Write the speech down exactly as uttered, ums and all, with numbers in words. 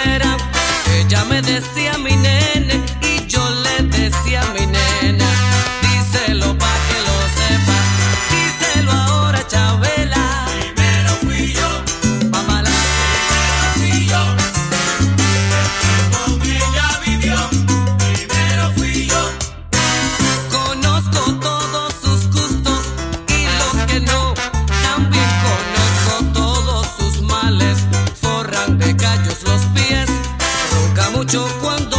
sincera. Ella me decía mi nene y yo le decía mi nena. Díselo pa' que lo sepa, díselo ahora, Chabela. Primero fui yo, Mamá la primero fui yo, con ella vivió. Primero fui yo, conozco todos sus gustos y los que no. También conozco todos sus males. Forran de callos los pies, ronca mucho cuando